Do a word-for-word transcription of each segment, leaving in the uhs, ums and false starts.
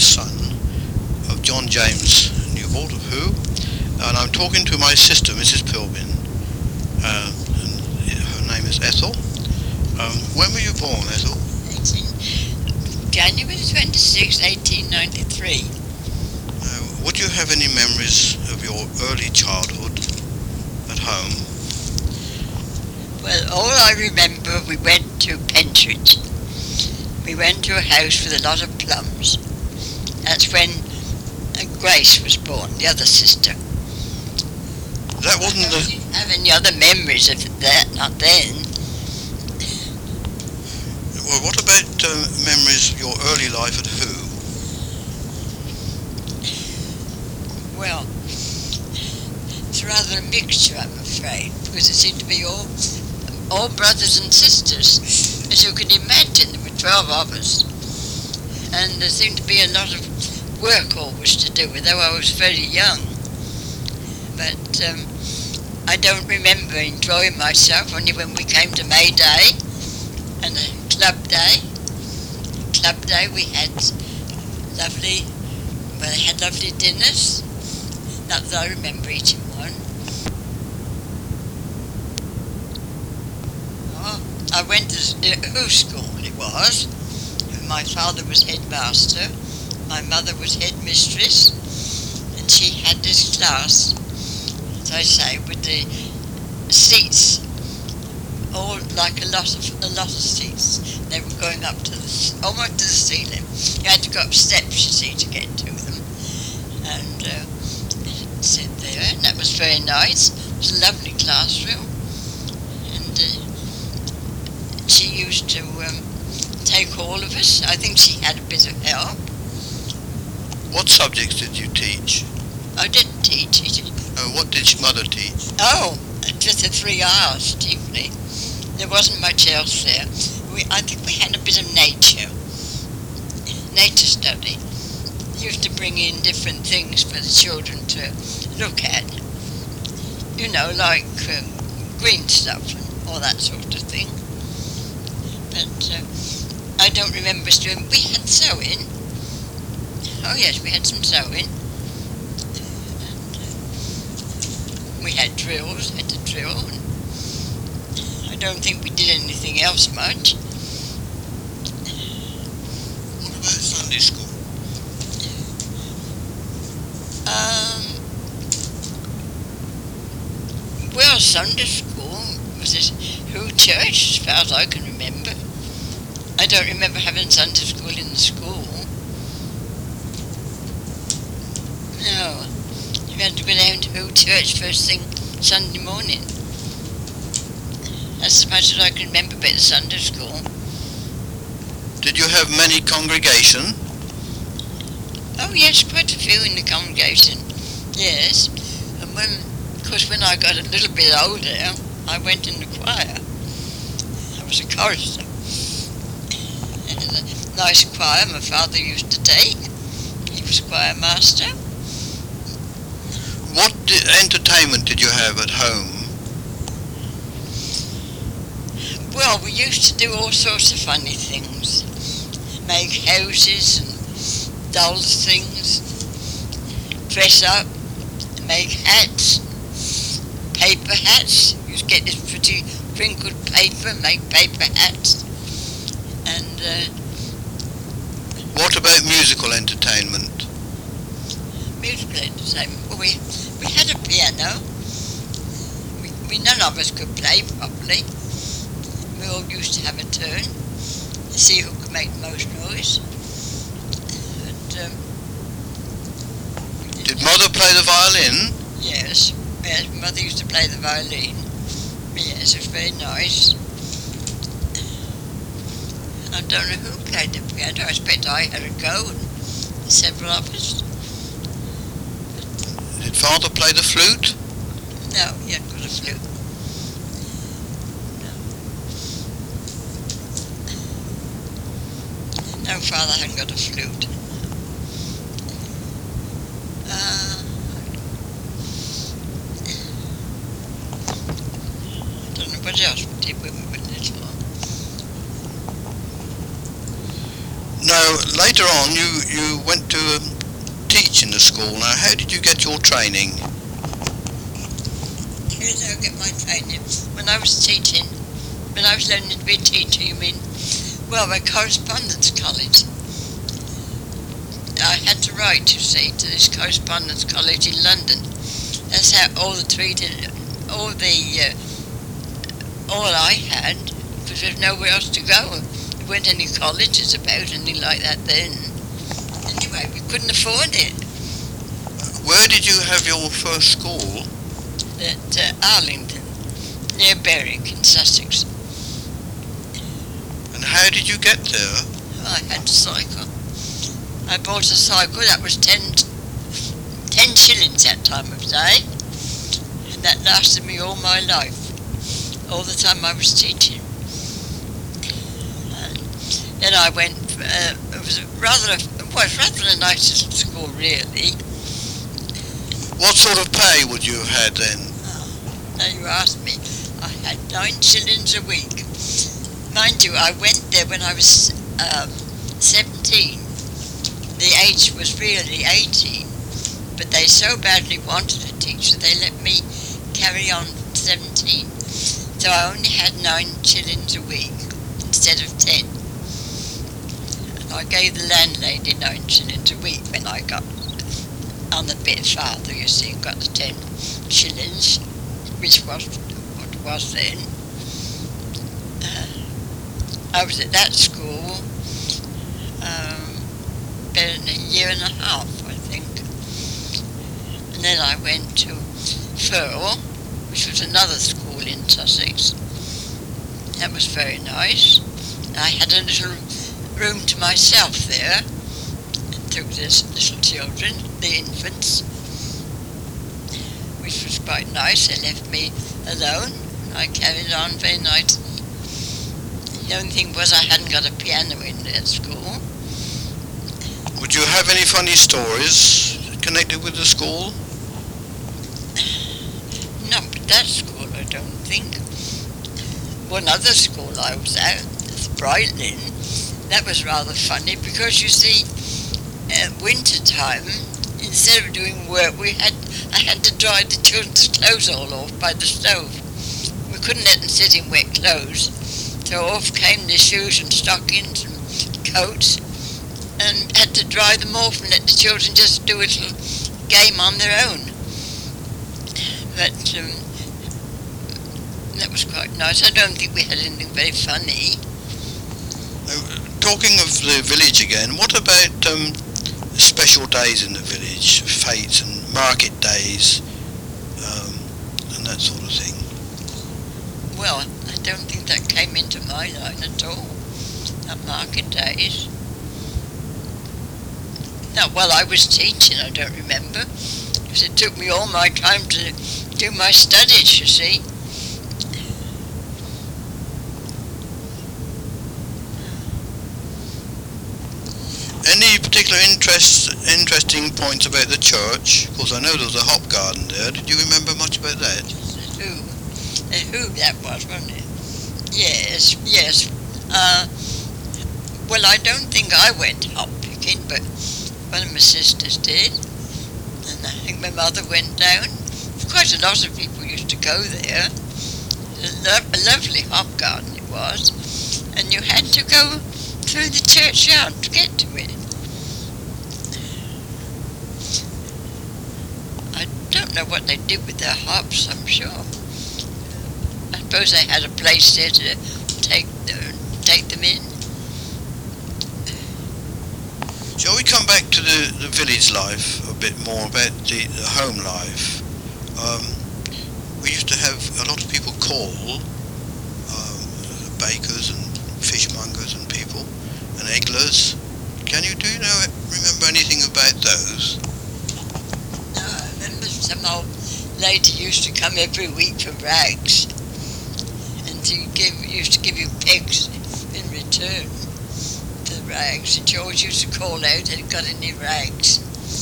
son of John James Newbold of Who, and I'm talking to my sister, Missus Pilbin. Uh, and her name is Ethel. Um, when were you born, Ethel? January twenty-sixth, eighteen ninety-three. Uh, would you have any memories of your early childhood at home? Well, all I remember, we went to Pentridge. We went to a house with a lot of plums. That's when Grace was born, the other sister. That wasn't I the... don't have any other memories of that, not then. Well, what about uh, memories of your early life at Who? Well, it's rather a mixture, I'm afraid, because it seemed to be all, all brothers and sisters. As you can imagine, there were twelve of us. And there seemed to be a lot of work always to do, though I was very young. But um, I don't remember enjoying myself only when we came to May Day and the Club Day. Club Day we had lovely, well, they had lovely dinners. Not that I remember eating one. Oh, I went to uh, Who school it was. My father was headmaster, my mother was headmistress, and she had this class, as I say, with the seats, all like a lot of a lot of seats. They were going up to the almost to the ceiling. You had to go up steps, you see, to get to them, and uh, sit there. And that was very nice. It was a lovely classroom, and uh, she used to. Um, take all of us. I think she had a bit of help. What subjects did you teach? I didn't teach it. Uh, what did your mother teach? Oh, just the three hours chiefly. There wasn't much else there. We, I think we had a bit of nature. Nature study. Used to bring in different things for the children to look at. You know, like uh, green stuff and all that sort of thing. But uh, I don't remember us doing. We had sewing. Oh yes, we had some sewing. And, uh, we had drills. Had to drill. And I don't think we did anything else much. What about Sunday school? Um. Well, Sunday school was this Who church, as far as I can remember. I don't remember having Sunday school in the school. No. You had to go down to Who church first thing Sunday morning. That's as much as I can remember about the Sunday school. Did you have many congregation? Oh yes, quite a few in the congregation. Yes. And when, of course, when I got a little bit older, I went in the choir. I was a chorister. A nice choir my father used to take. He was choir master. What di- entertainment did you have at home? Well, we used to do all sorts of funny things. Make houses and dolls things. Dress up. Make hats. Paper hats. You used to get this pretty crinkled paper, make paper hats. And uh, What about musical entertainment? musical entertainment. Well, we we had a piano. We, we none of us could play properly. We all used to have a turn to see who could make the most noise. And um, Did Mother play the violin? yes, yes, Mother used to play the violin. Yes, it was very nice. I don't know who played the piano. I expect I had a go, and several of us. Did Father play the flute? No, he hadn't got a flute. No. No, Father hadn't got a flute. Uh, I don't know what else we did when we were little. Now, later on, you, you went to um, teach in the school. Now, how did you get your training? How did I get my training? When I was teaching, when I was learning to be a teacher, you mean? Well, at Correspondence College. I had to write, you see, to this Correspondence College in London. That's how all the treated, all the, uh, all I had, because there's nowhere else to go. There weren't any colleges about, anything like that then. Anyway, we couldn't afford it. Where did you have your first school? At uh, Arlington, near Berwick in Sussex. And how did you get there? I had to cycle. I bought a cycle that was ten, ten shillings that time of day, and that lasted me all my life, all the time I was teaching. And then I went, uh, it was rather a, well, it was rather a nice little school really. What sort of pay would you have had then? Oh, now you asked me. I had nine shillings a week. Mind you, I went there when I was um, seventeen. The age was really eighteen, but they so badly wanted a teacher they let me carry on from seventeen. So I only had nine shillings a week instead of ten. And I gave the landlady nine shillings a week when I got on the bit farther, you see, and got the ten shillings, which was what it was then. Uh, I was at that school um, about a year and a half, I think. And then I went to Firle, which was another school in Sussex. That was very nice. I had a little room to myself there. Took the little children, the infants, which was quite nice. They left me alone. I carried on very nicely. The only thing was I hadn't got a piano in that school. Would you have any funny stories connected with the school? Not at that school, I don't think. One other school I was at, Brighton, that was rather funny because you see, at winter time, instead of doing work, we had I had to dry the children's clothes all off by the stove. We couldn't let them sit in wet clothes, so off came the shoes and stockings and coats, and had to dry them off and let the children just do a little game on their own. But um, that was quite nice. I don't think we had anything very funny. Uh, talking of the village again, what about um, special days in the village, fetes and market days, um, and that sort of thing? Well, I don't think that came into my line at all, at market days. Now, while I was teaching, I don't remember, because it took me all my time to do my studies, you see. Any particular interest, interesting points about the church? Of course, I know there was a hop garden there. Did you remember much about that? The who? The who that was, wasn't it? Yes, yes. Uh, well, I don't think I went hop picking, but one of my sisters did. And I think my mother went down. Quite a lot of people used to go there. A, lo- a lovely hop garden it was. And you had to go through the churchyard to get to it. I don't know what they did with their hops, I'm sure. I suppose they had a place there to take uh, take them in. Shall we come back to the, the village life a bit more, about the, the home life? Um, we used to have a lot of people call, um, bakers and fishmongers and people, and egglers. Can you, do you know, remember anything about those? No, I remember some old lady used to come every week for rags, and she give, used to give you pigs in return for rags, and she always used to call out, had you got any rags?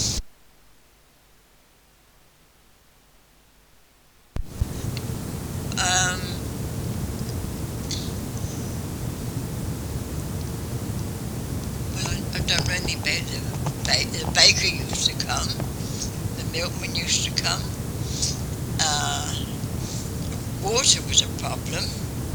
Um, well, I I don't know anything about the, ba- the baker used to come, the milkman used to come. Uh, water was a problem.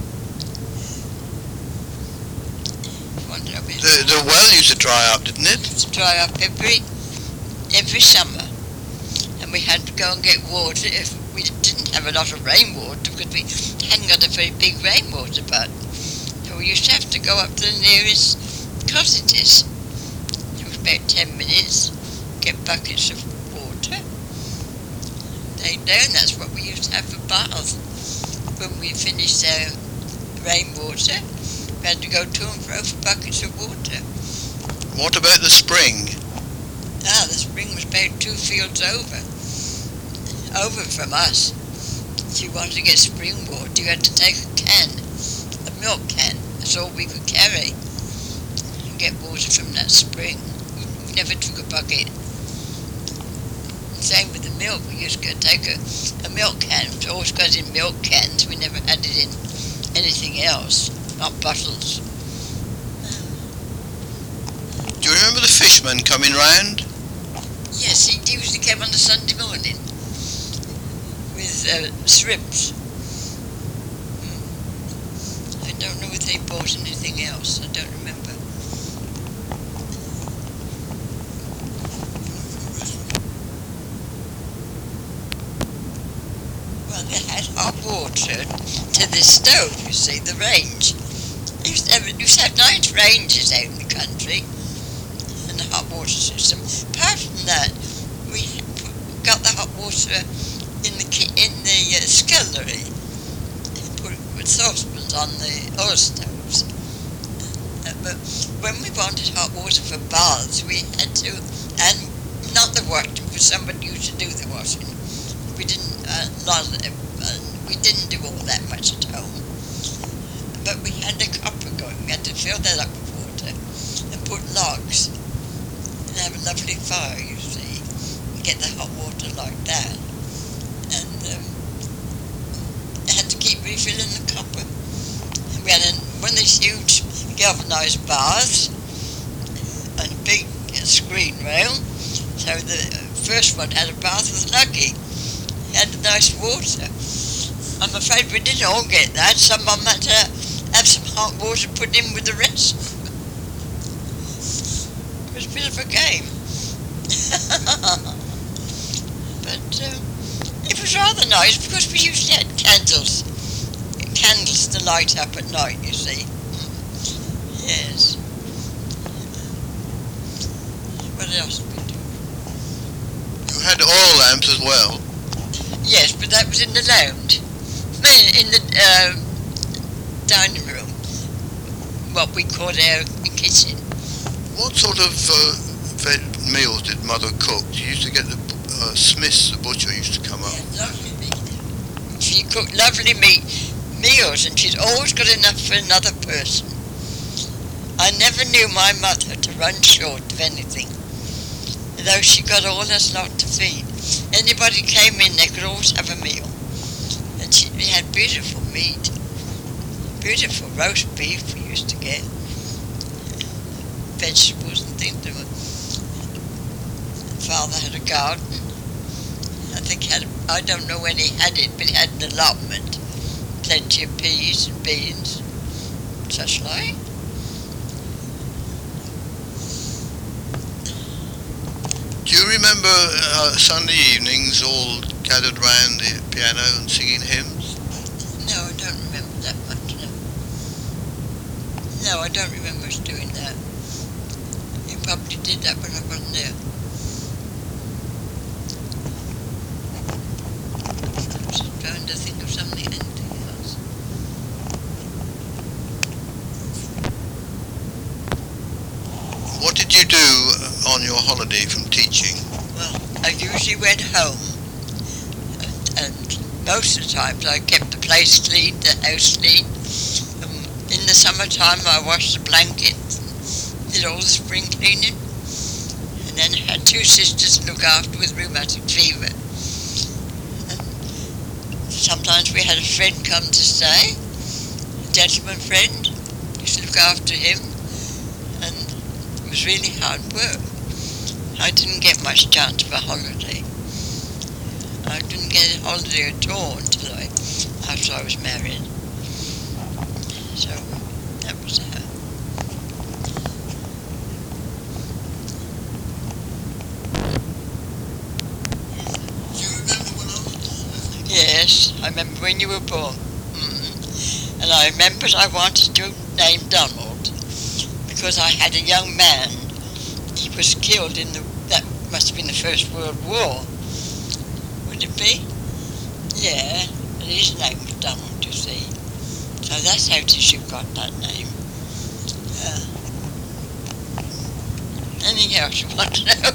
The, the well used to dry up, didn't it? It used to dry up every, every summer. And we had to go and get water if we didn't have a lot of rainwater because we hadn't got a very big rainwater butt. So we used to have to go up to the nearest cottages. It was about ten minutes, get buckets of water. They down, that's what we used to have for baths. When we finished our rainwater, we had to go to and fro for buckets of water. What about the spring? Ah, the spring was about two fields over. Over from us. If you wanted to get spring water, you had to take a can, a milk can. That's all we could carry. And get water from that spring. We never took a bucket. Same with the milk. We used to go take a, a milk can. It always got in milk cans. We never had it in anything else, not bottles. Do you remember the fishman coming round? Yes, he used to come on a Sunday morning with uh, shrimps. Mm. I don't know if they bought anything else. I don't remember. Well, they had hot water to the stove, you see, the range. They used to have, used to have nice ranges out in the country. The hot water system. Apart from that, we got the hot water in the ki- in the uh, scullery. Put with saucepans on the oil stoves. Uh, but when we wanted hot water for baths, we had to, and not the washing, because somebody used to do the washing. We didn't, uh, not, uh, we didn't do all that much at home. But we had a copper going. We had to fill that up with water and put logs. Have a lovely fire, you see. You get the hot water like that. And um, I had to keep refilling the copper. And we had a, one of these huge galvanised baths and a big uh, screen rail. So the first one had a bath was lucky. It had nice water. I'm afraid we didn't all get that. Some of them had to have some hot water put in with the rest. It was a bit of a game. But um, it was rather nice because we usually had candles. Candles to light up at night, you see. Yes. What else did we do? You had oil lamps as well. Yes, but that was in the lounge. In the uh, dining room. What we called our kitchen. What sort of uh, veg meals did Mother cook? She used to get the uh, Smiths, the butcher, used to come up. Yeah, lovely meat. She cooked lovely meat meals, and she'd always got enough for another person. I never knew my mother to run short of anything, though she got all us lot to feed. Anybody came in, they could always have a meal, and she we had beautiful meat, beautiful roast beef we used to get. Vegetables and things. Father had a garden. I think he had, a, I don't know when he had it, but he had an allotment. Plenty of peas and beans, such like. Do you remember uh, Sunday evenings all gathered round the piano and singing hymns? No, I don't remember that much, no. No, I don't remember us doing that. You probably did that when I wasn't there. I'm just trying to think of something, anything else. What did you do on your holiday from teaching? Well, I usually went home, and, and most of the times I kept the place clean, the house clean. Um, in the summertime I washed the blankets, did all the spring cleaning, and then had two sisters to look after with rheumatic fever. And sometimes we had a friend come to stay, a gentleman friend, used to look after him, and it was really hard work. I didn't get much chance for holiday. I didn't get a holiday at all until I, after I was married. So that was her. Do you remember when I was born? Yes, I remember when you were born. Mm. And I remembered I wanted to name Donald because I had a young man. He was killed in the, that must have been the First World War. Would it be? Yeah, and his name was Donald, you see. So that's how Tishu got that name. Uh, anything else you want to know?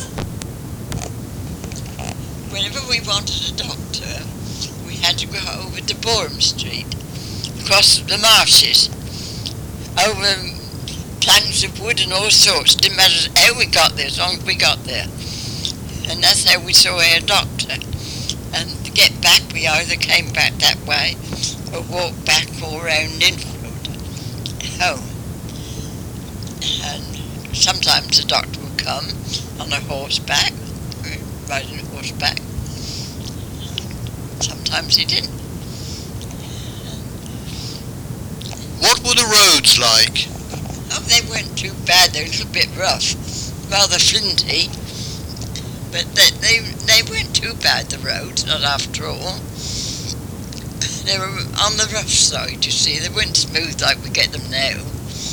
Whenever we wanted a doctor, we had to go over to Boreham Street, across the marshes, over planks of wood and all sorts. Didn't matter how we got there, as long as we got there. And that's how we saw our doctor. And to get back, we either came back that way or walked back all round Linfield home. And sometimes the doctor would come on a horseback, riding a horseback. Sometimes he didn't. What were the roads like? Oh, they weren't too bad. They were a little bit rough, rather flinty. But they, they, they weren't too bad, the roads, not after all. They were on the rough side, you see. They weren't smooth like we get them now.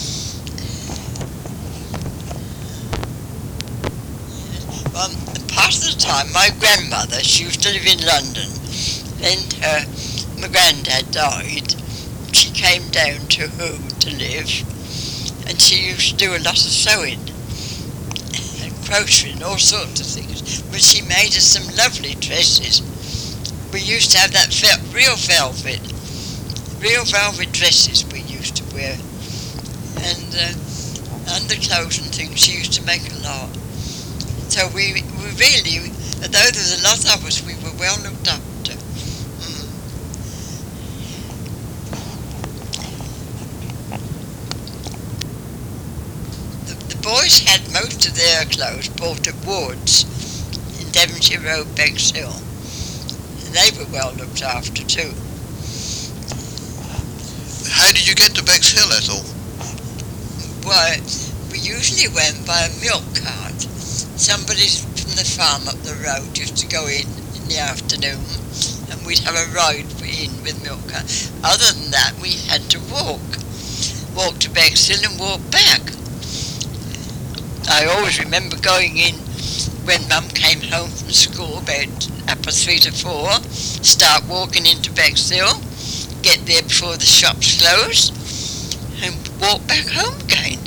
Well, part of the time, my grandmother, she used to live in London. Then her, my granddad died. She came down to Hoo to live. And she used to do a lot of sewing and crocheting and all sorts of things. But she made us some lovely dresses. We used to have that fel- real velvet, real velvet dresses we used to wear. And uh, underclothes and things she used to make a lot. So we, we really, although there was a lot of us, we were well looked after. Mm. The, the boys had most of their clothes bought at Ward's in Devonshire Road, Bexhill. And they were well looked after too. How did you get to Bexhill, Ethel? Well, we usually went by a milk cart. Somebody from the farm up the road used to go in in the afternoon and we'd have a ride in with milk cart. Other than that, we had to walk. Walk to Bexhill and walk back. I always remember going in when Mum came home from school about upper three to four, start walking into Bexhill, get there before the shops closed, and walk back home again.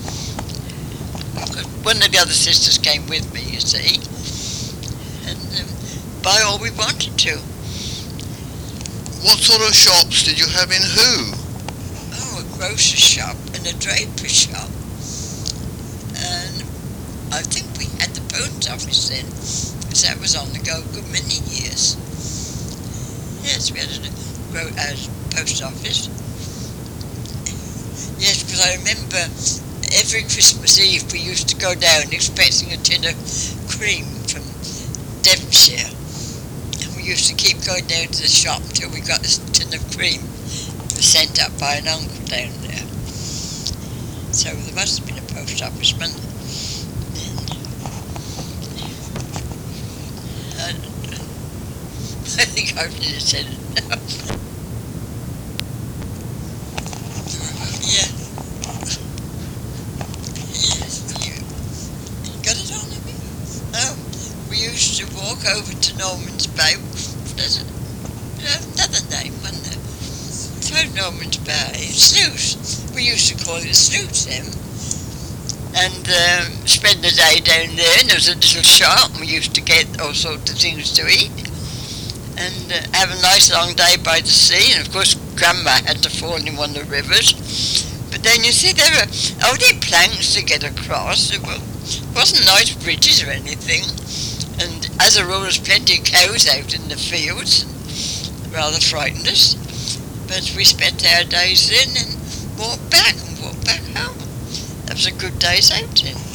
One of the other sisters came with me, you see, and um, buy all we wanted to. What sort of shops did you have in Hoo? Oh, a grocer's shop and a draper's shop. And I think we had the post office then, because that was on the go a good many years. Yes, we had a, gro- a post office. Yes, because I remember every Christmas Eve we used to go down expecting a tin of cream from Devonshire. And we used to keep going down to the shop until we got this tin of cream. It was sent up by an uncle down there. So there must have been a post officeman. And I think I've just said it now. Yeah. Got it on me? Oh, we used to walk over to Norman's Bay. There's another name, wasn't there? Through Norman's Bay. Sluice. We used to call it Sluice then. And um, spend the day down there. And there was a little shop. And we used to get all sorts of things to eat. And uh, have a nice long day by the sea. And of course, Grandma had to fall in one of the rivers. But then you see, there were only planks to get across. It wasn't nice bridges or anything. And as a rule, there's plenty of cows out in the fields. And rather frightened us. But we spent our days in and walked back and walked back home. That was a good day's outing.